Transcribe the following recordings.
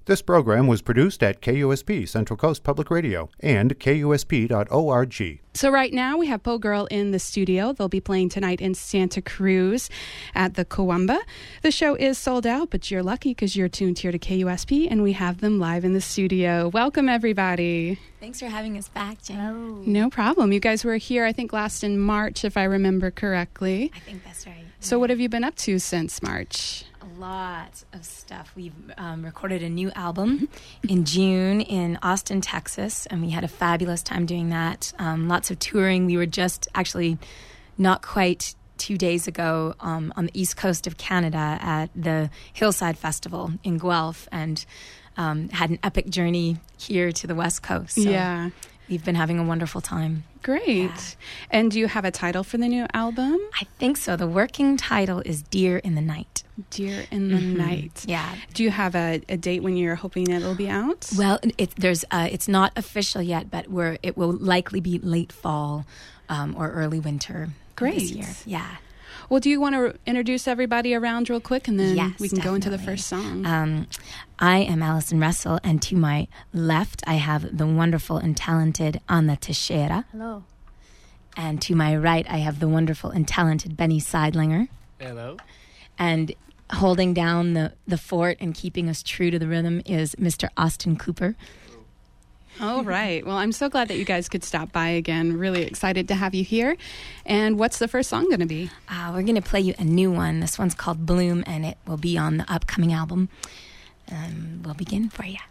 This program was produced at KUSP, Central Coast Public Radio, and KUSP.org. So right now we have Po Girl in the studio. They'll be playing tonight in Santa Cruz at the Cahuenga. The show is sold out, but you're lucky because you're tuned here to KUSP, and we have them live in the studio. Welcome, everybody. Thanks for having us back, Jen. No problem. You guys were here, I think, last in March, if I remember correctly. I think that's right. So what have you been up to since March? A lot of stuff. We've recorded a new album in June in Austin, Texas, and we had a fabulous time doing that. Lots of touring. We were just actually not quite 2 days ago on the east coast of Canada at the Hillside Festival in Guelph, and had an epic journey here to the West Coast. So yeah. We've been having a wonderful time. Great. Yeah. And do you have a title for the new album? I think so. The working title is Deer in the Night. Deer in the Night. Yeah. Do you have a date when you're hoping it'll be out? Well, it's not official yet, but it will likely be late fall or early winter. Great. This year. Yeah. Well, do you want to introduce everybody around real quick, and then we can go into the first song? I am Allison Russell, and to my left, I have the wonderful and talented Ana Teixeira. Hello. And to my right, I have the wonderful and talented Benny Seidlinger. Hello. And holding down the fort and keeping us true to the rhythm is Mr. Austin Cooper. All right. Well, I'm so glad that you guys could stop by again. Really excited to have you here. And what's the first song going to be? We're going to play you a new one. This one's called Bloom, and it will be on the upcoming album. We'll begin for you.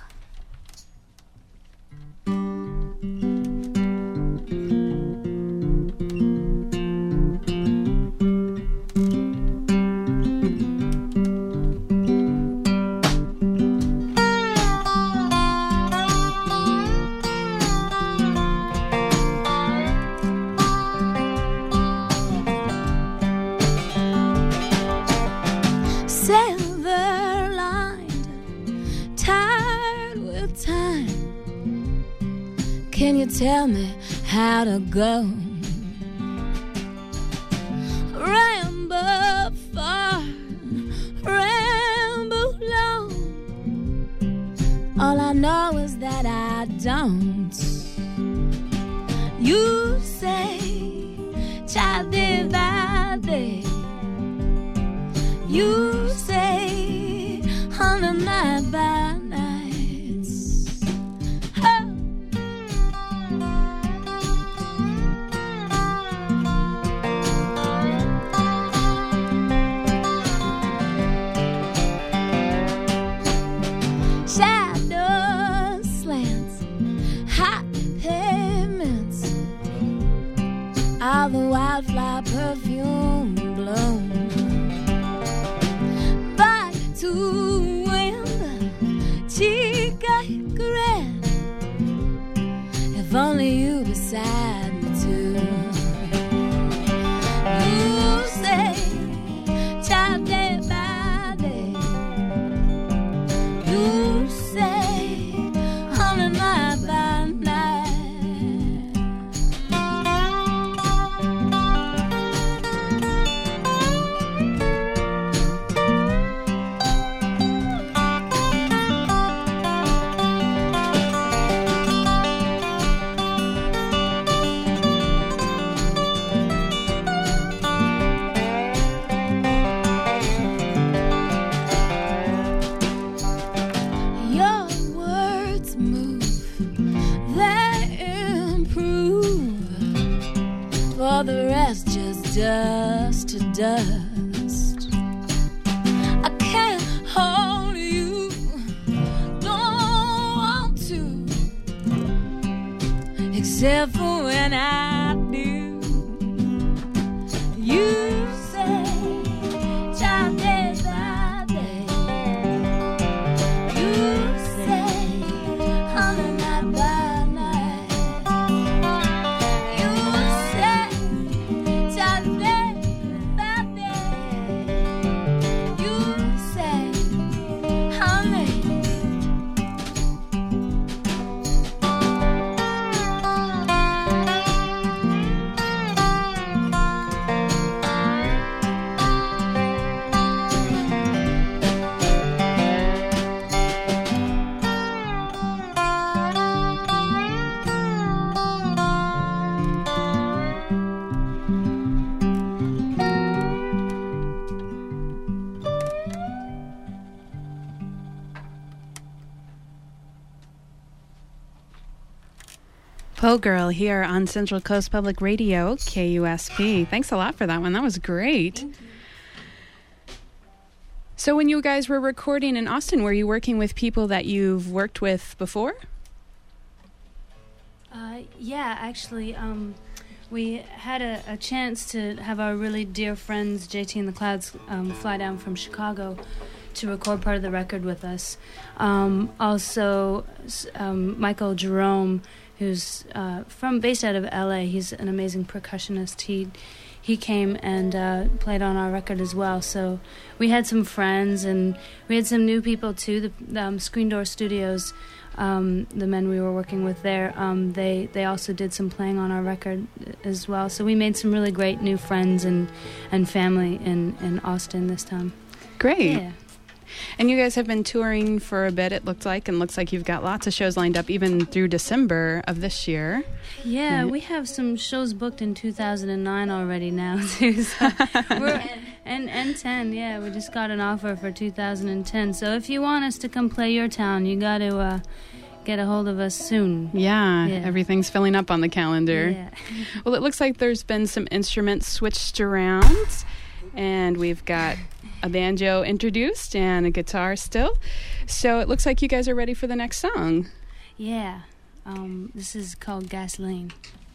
Can you tell me how to go? Ramble far, ramble low. All I know is that I don't. You say, child, day by day. You say, on the night by night. All the wildflower perfume blown back to wind, chica red. If only you beside me too. You say, child, day by day. You say, on the night by night. The rest just dust to dust. I can't hold you, don't want to, except for when I do. You say, child, day by day. You say, on the night by night. You say, child, day by day. You say, honey. Po Girl here on Central Coast Public Radio, KUSP. Thanks a lot for that one. That was great. So when you guys were recording in Austin, were you working with people that you've worked with before? Yeah, actually, we had a chance to have our really dear friends, JT and the Clouds, fly down from Chicago to record part of the record with us. Also, Michael Jerome, who's based out of LA, he's an amazing percussionist. He came and played on our record as well. So we had some friends, and we had some new people too. The Screen Door Studios, the men we were working with there, they also did some playing on our record as well. So we made some really great new friends and family in Austin this time. Great. Yeah. And you guys have been touring for a bit, it looks like you've got lots of shows lined up even through December of this year. Yeah, we have some shows booked in 2009 already now, too. So and 10, yeah, we just got an offer for 2010. So if you want us to come play your town, you got to get a hold of us soon. Yeah, everything's filling up on the calendar. Yeah. Well, it looks like there's been some instruments switched around, and we've got a banjo introduced and a guitar still. So it looks like you guys are ready for the next song. Yeah. This is called Gasoline.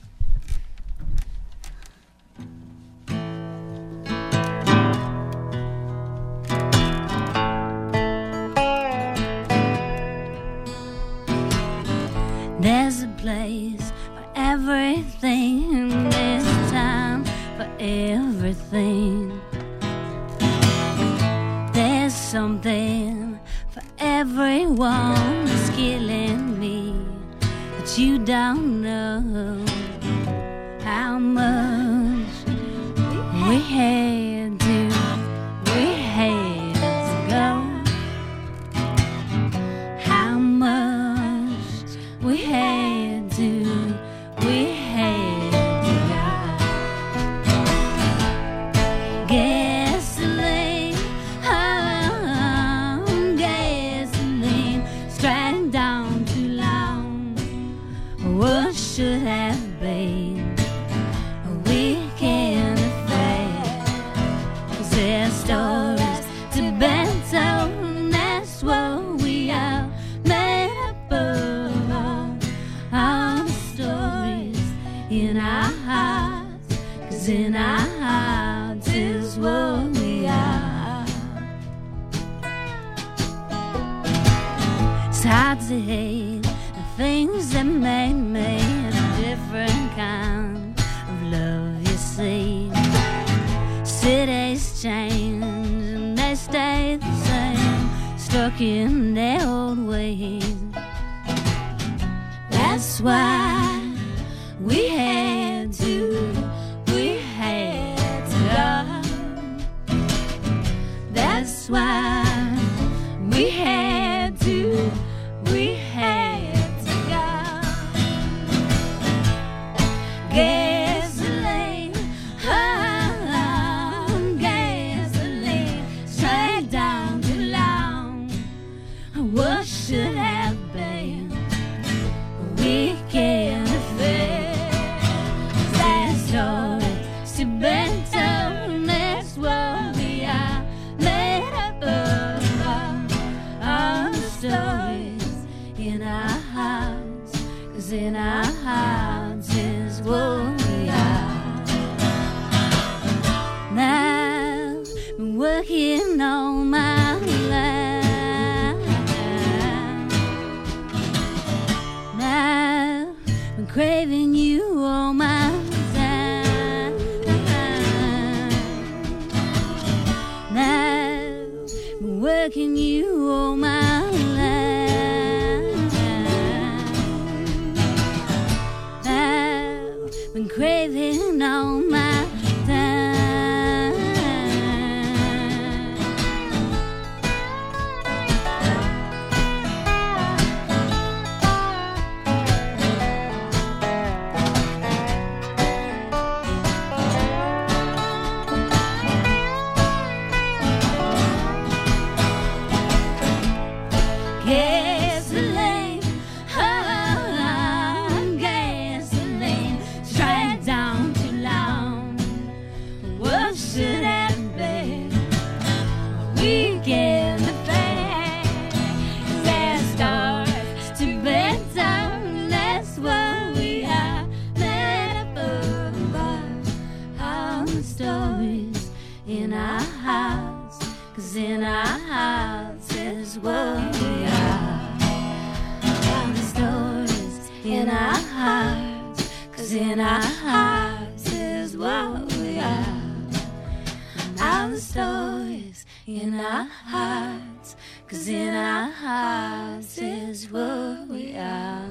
There's a place for everything in this town, for everything. There's something for everyone that's killing me, but you don't know how much we had to go, how much we had to go. Gasoline, gasoline, straight down too long. What should have been a weekend affair. 'Cause there's stories to be told, and that's what we are made up of. All the stories in our hearts, 'cause in our hearts is what we are. It's hard to hate the things that make me a different kind of love, you see. Cities change and they stay the same, stuck in their old ways. That's why we had to go. That's why we had to go. Gasoline, gasoline, straight down too long. What should have been a weekend affair. Sad stories to be told, and that's what we are made up of. All the stories in our hearts, 'cause in our hearts is what we are. Now I've been working all my life. Now I've been craving you all my time. Now I've been working you all my life. Now I've been craving all my time. Gasoline, gasoline, in our hearts is what we are. All the stories in our hearts, 'cause in our hearts is what we are.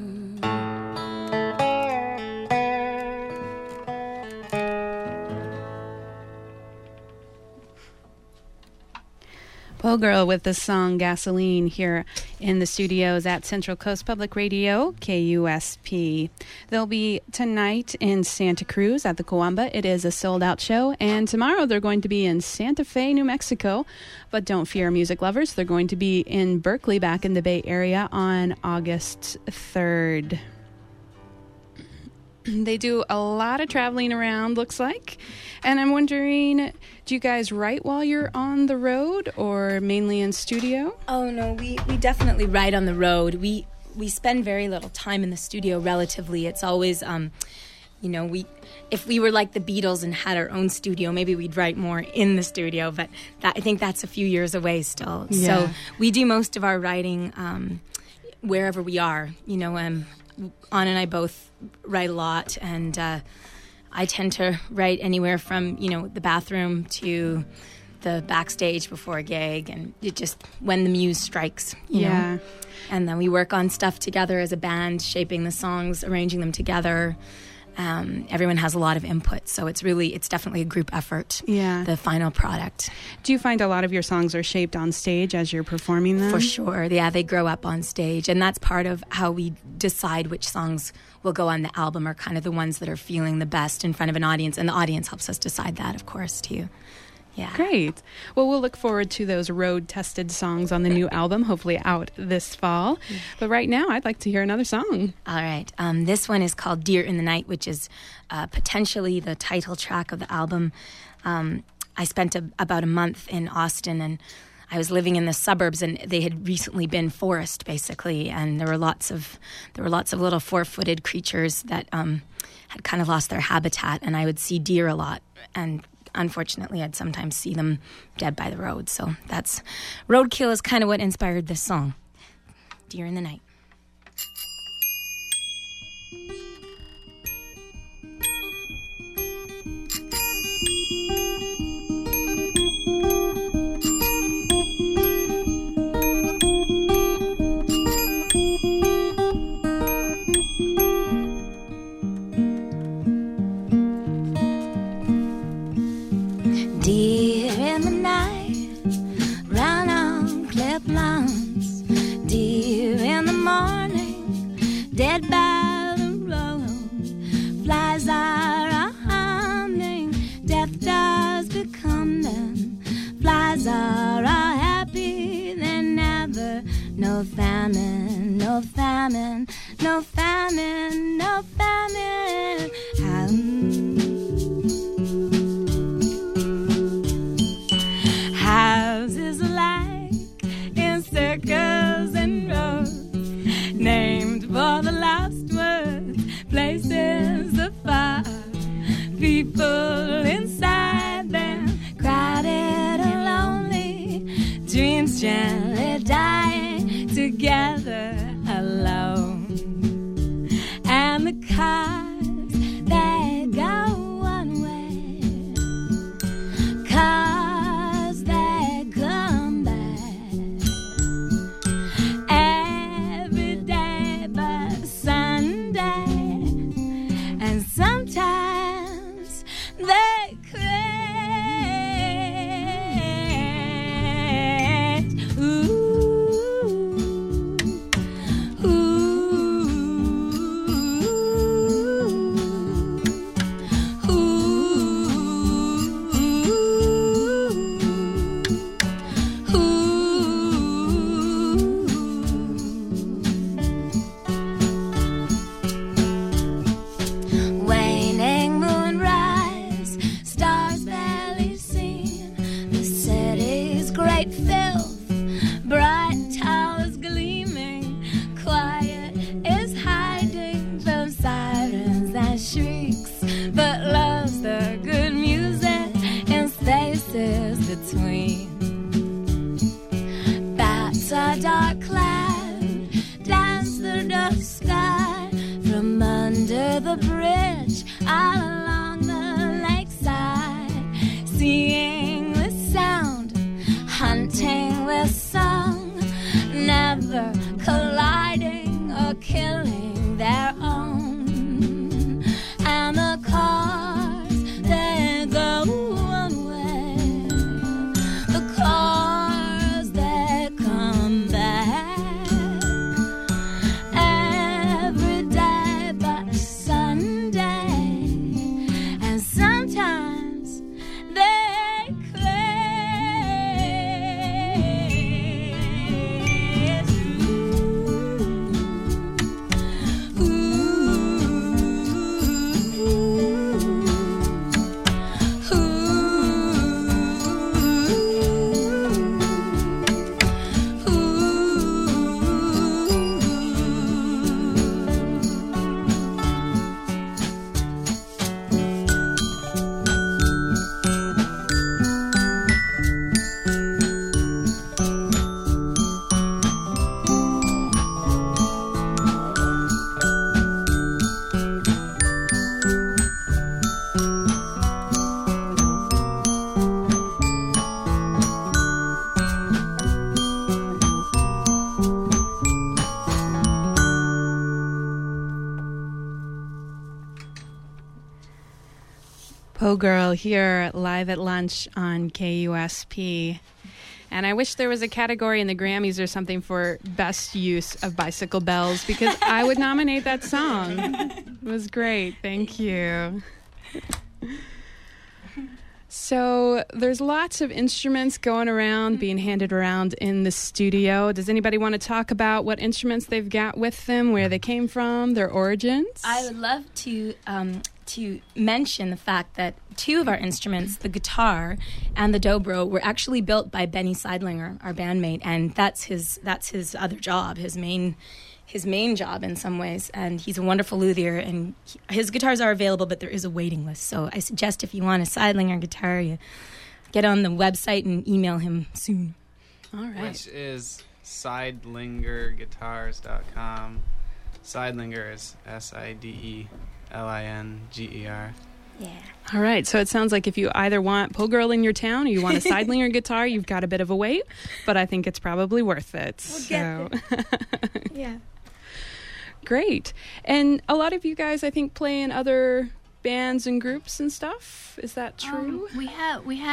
Poe Girl with the song Gasoline here in the studios at Central Coast Public Radio, KUSP. They'll be tonight in Santa Cruz at the Coamba. It is a sold-out show. And tomorrow they're going to be in Santa Fe, New Mexico. But don't fear, music lovers. They're going to be in Berkeley, back in the Bay Area, on August 3rd. They do a lot of traveling around, looks like. And I'm wondering, do you guys write while you're on the road or mainly in studio? Oh, no, we definitely write on the road. We spend very little time in the studio relatively. It's always, if we were like the Beatles and had our own studio, maybe we'd write more in the studio. But I think that's a few years away still. Yeah. So we do most of our writing wherever we are. Anna and I both write a lot, and I tend to write anywhere from, the bathroom to the backstage before a gig, and it just when the muse strikes, you know. And then we work on stuff together as a band, shaping the songs, arranging them together. Everyone has a lot of input, so it's definitely a group effort, the final product. Do you find a lot of your songs are shaped on stage as you're performing them? For sure, they grow up on stage, and that's part of how we decide which songs will go on the album, are kind of the ones that are feeling the best in front of an audience, and the audience helps us decide that, of course, too. Yeah. Great. Well, we'll look forward to those road-tested songs on the new album, hopefully out this fall. But right now, I'd like to hear another song. All right. This one is called Deer in the Night, which is potentially the title track of the album. I spent about a month in Austin, and I was living in the suburbs, and they had recently been forest, basically, and there were lots of little 4-footed creatures that had kind of lost their habitat, and I would see deer a lot, and unfortunately, I'd sometimes see them dead by the road. So that's roadkill is kind of what inspired this song, Deer in the Night. Deer in the night, round on cliff lawns. Deer in the morning, dead by the road. Flies are a-humming, death does become them. Flies are happy than ever. No famine, no famine, no famine, no famine. Houses alike in circles and rows, named for the lost words, places afar. People inside them, crowded and lonely, dreams gently dying together alone. And the cars, they go one way. Cars, they come back. Every day but Sunday. And sometimes they crash. Ooh, colliding or killing their own. And the cars, they go one way. The cars, they come back. Every day but Sunday. And sometimes they craze. Ooh. Ooh. Poe Girl here live at lunch on KUSP. And I wish there was a category in the Grammys or something for best use of Bicycle Bells, because I would nominate that song. It was great. Thank you. So there's lots of instruments going around, being handed around in the studio. Does anybody want to talk about what instruments they've got with them, where they came from, their origins? I would love to mention the fact that two of our instruments, the guitar and the dobro, were actually built by Benny Seidlinger, our bandmate, and that's his other job, his main job in some ways. And he's a wonderful luthier, and his guitars are available, but there is a waiting list. So I suggest if you want a Seidlinger guitar, you get on the website and email him soon. All right. Which is seidlingerguitars.com. Seidlinger is Sidellinger. Yeah. All right. So it sounds like if you either want Poe Girl in your town or you want a Seidlinger guitar, you've got a bit of a wait, but I think it's probably worth it. We'll get it. Yeah. Great. And a lot of you guys, I think, play in other bands and groups and stuff. Is that true? We have. We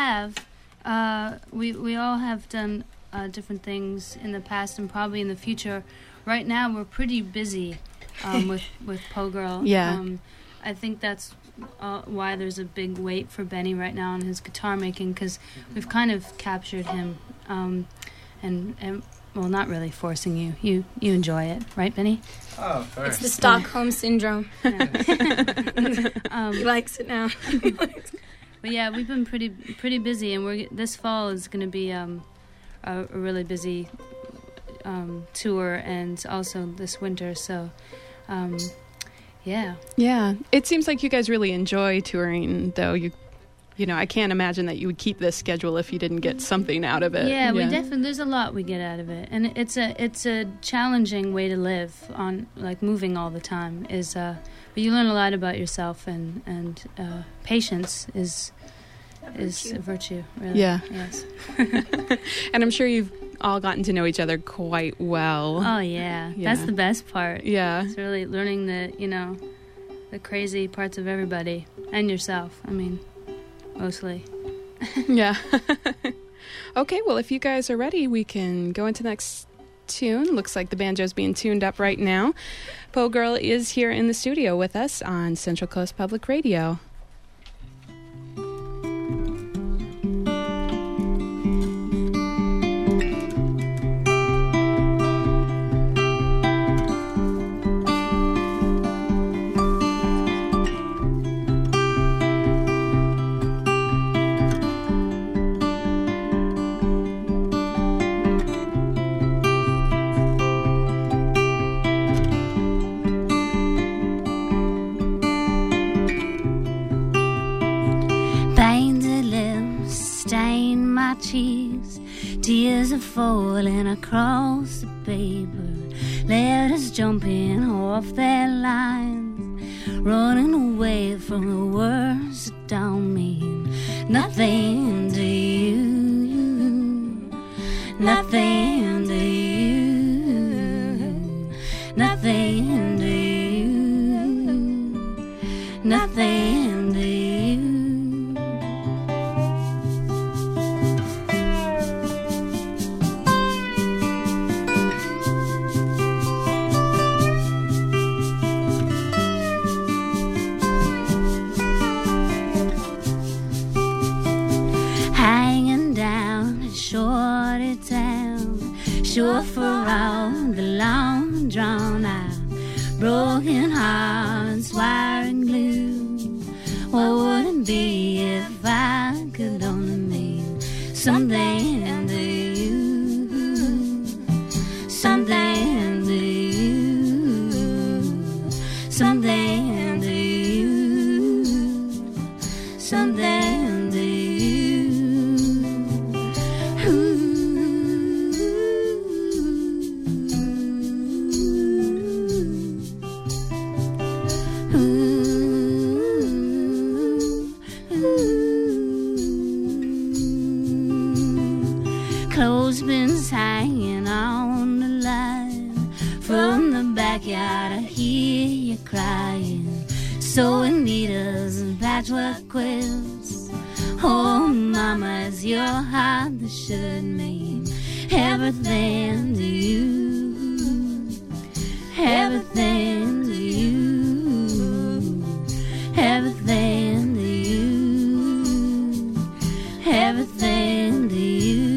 all have done different things in the past and probably in the future. Right now, we're pretty busy with Poe Girl. Yeah. I think that's why there's a big wait for Benny right now on his guitar making, because we've kind of captured him, and well, not really forcing you. You enjoy it, right, Benny? Oh, of course. It's the Stockholm Syndrome. Yeah. He likes it now. But yeah, we've been pretty busy, and this fall is going to be a really busy tour, and also this winter. So, yeah. Yeah. It seems like you guys really enjoy touring, though. You know, I can't imagine that you would keep this schedule if you didn't get something out of it. Yeah, we definitely, there's a lot we get out of it, and it's a challenging way to live on, like moving all the time is, but you learn a lot about yourself, and patience is a virtue, really. Yeah. Yes. And I'm sure you've all gotten to know each other quite well. Oh yeah. That's the best part. Yeah. It's really learning the crazy parts of everybody and yourself. I mean, mostly. Yeah. Okay, well, if you guys are ready, we can go into the next tune. Looks like the banjo's being tuned up right now. Poe Girl is here in the studio with us on Central Coast Public Radio. cheeks. Tears are falling across the paper. Letters jumping off their lines, running away from the words that don't mean nothing to you. Nothing to you. nothing to you, nothing to you. Hanging down a shorty town, sure for all the long drawn out broken hearts, wire and glue. What would it be if I could only mean something to you, something to you, something to you, something to you. Clothespins hanging on the line. From the backyard I hear you crying, sewing needles and patchwork quilts. Oh mama, it's your heart that should mean everything to you, everything to you, everything to you, everything to you.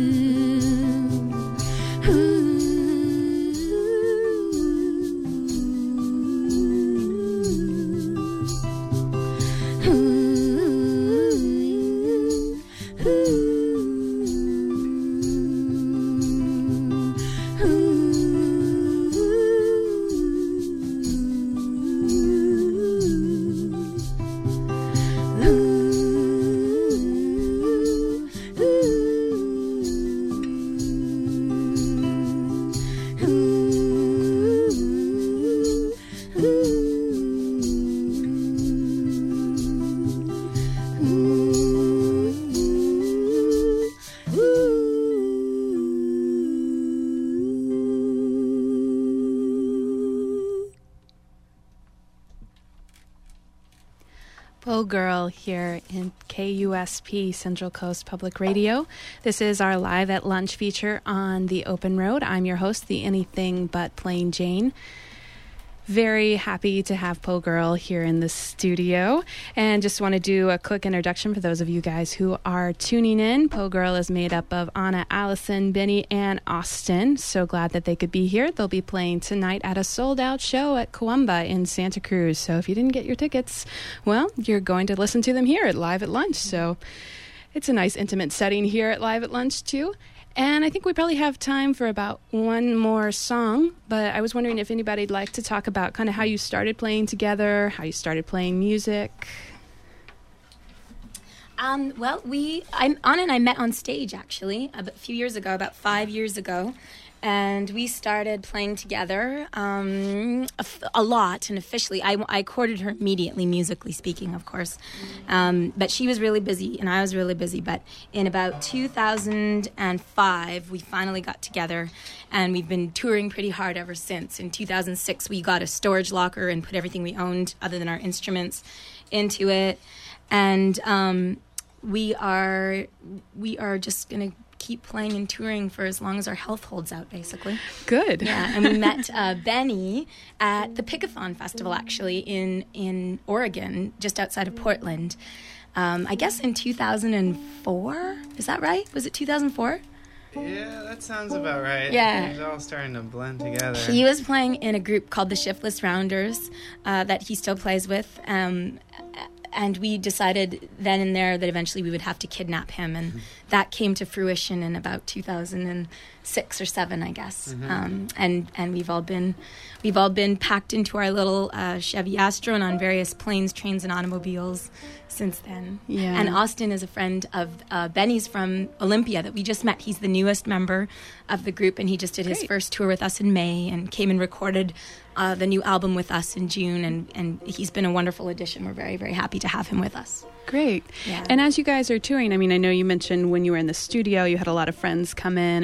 Poe Girl here in KUSP, Central Coast Public Radio. This is our Live at Lunch feature on the Open Road. I'm your host, the Anything But Plain Jane. Very happy to have Poe Girl here in the studio, and just want to do a quick introduction for those of you guys who are tuning in. Poe Girl is made up of Anna, Allison, Benny, and Austin. So glad that they could be here. They'll be playing tonight at a sold-out show at Coamba in Santa Cruz. So if you didn't get your tickets, well, you're going to listen to them here at Live at Lunch. So it's a nice intimate setting here at Live at Lunch too. And I think we probably have time for about one more song, but I was wondering if anybody'd like to talk about kind of how you started playing together, how you started playing music. Well, Anna and I met on stage, actually, a few years ago, about 5 years ago. And we started playing together a lot, and officially. I courted her immediately, musically speaking, of course. But she was really busy, and I was really busy. But in about 2005, we finally got together, and we've been touring pretty hard ever since. In 2006, we got a storage locker and put everything we owned, other than our instruments, into it. And we are just going to keep playing and touring for as long as our health holds out, basically. Good. Yeah, and we met Benny at the Pickathon Festival, actually, in Oregon, just outside of Portland. I guess in 2004? Is that right? Was it 2004? Yeah, that sounds about right. Yeah. It's all starting to blend together. He was playing in a group called the Shiftless Rounders that he still plays with. And we decided then and there that eventually we would have to kidnap him, and that came to fruition in about 2006 or 7, I guess. And we've all been packed into our little Chevy Astro and on various planes, trains, and automobiles since then. Yeah. And Austin is a friend of Benny's from Olympia that we just met. He's the newest member of the group, and he just did his first tour with us in May and came and recorded the new album with us in June, and he's been a wonderful addition. We're very, very happy to have him with us. Great. Yeah. And as you guys are touring, I mean, I know you mentioned when you were in the studio, you had a lot of friends come in and contribute.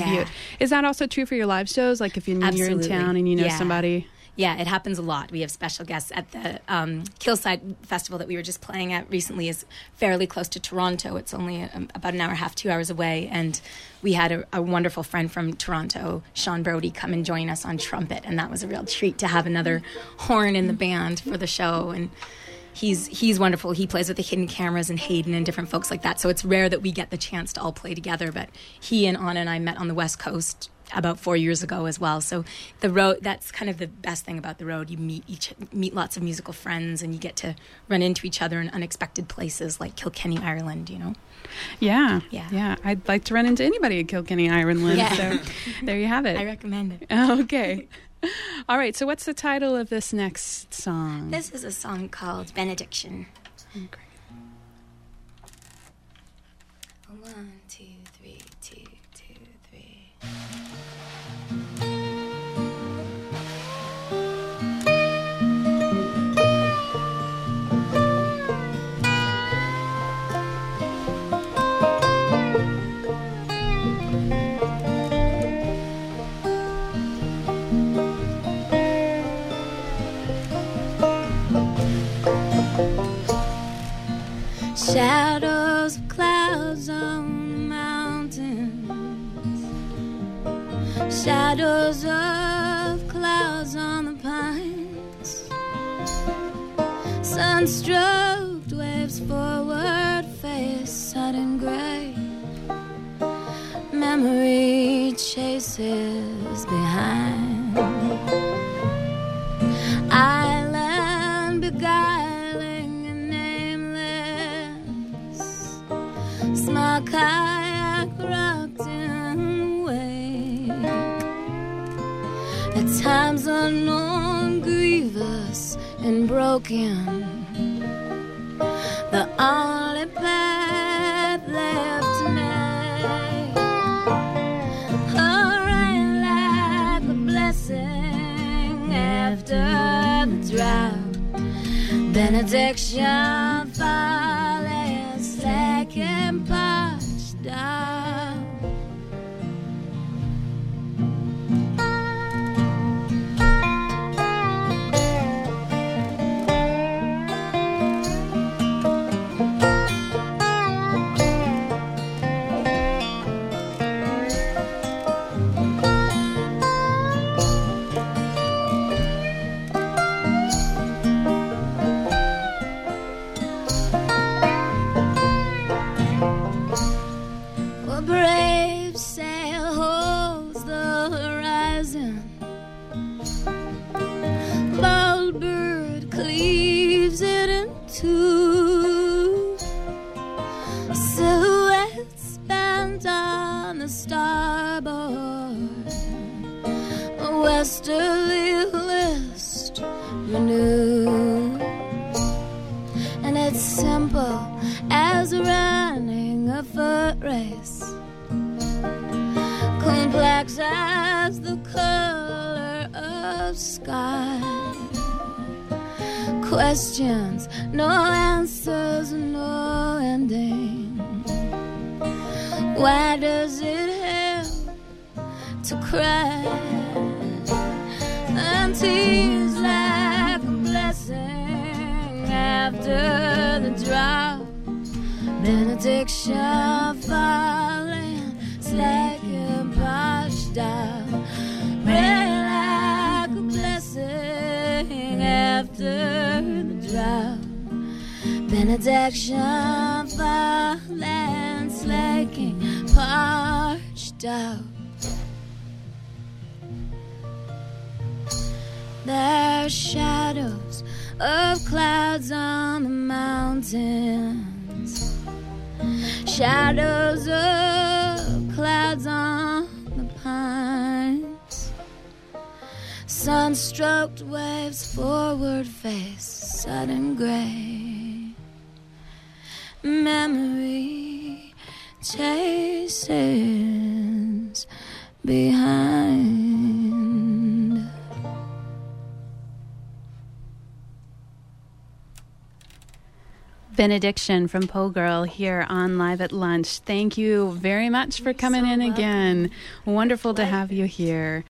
tribute. Is that also true for your live shows? Like if you're in town and you know somebody? Yeah, it happens a lot. We have special guests at the Killside Festival that we were just playing at recently is fairly close to Toronto. It's only about an hour and a half, 2 hours away. And we had a wonderful friend from Toronto, Sean Brody, come and join us on trumpet. And that was a real treat to have another horn in the band for the show. And he's wonderful. He plays with the Hidden Cameras and Hayden and different folks like that. So it's rare that we get the chance to all play together. But he and Anna and I met on the West Coast about 4 years ago as well. So the road, that's kind of the best thing about the road. You meet lots of musical friends, and you get to run into each other in unexpected places like Kilkenny, Ireland, you know. Yeah. I'd like to run into anybody at Kilkenny, Ireland. Yeah. So there you have it. I recommend it. Okay. All right. So what's the title of this next song? This is a song called Benediction. Okay. 1, 2, 3, 2, 2, 3. Shadows of clouds on the mountains, shadows of clouds on the pines, sun-stroked waves forward, face sudden gray, memory chases behind, island beguiling and nameless, small kayak rocked in wake, at times unknown, grievous and broken, the only path left to make, rain like a blessing after the drought, benediction falling slack and parched out. A brave sail holds the horizon, bold bird cleaves it in two, silhouettes bent on the starboard, a westerly list renewed, and it's simple as running a foot race, complex as the color of sky, questions, no answers, no ending. Why does it help to cry and tears like a blessing after the drought? Benediction falling, slack and parched out, rain like a blessing after the drought. Benediction falling, slacking, parched out. There's shadows of clouds on the mountains, shadows of clouds on the pines, sun-stroked waves forward, face sudden gray, memory chases behind. Benediction from Poe Girl here on Live at Lunch. Thank you very much for coming in again. Wonderful to have you here.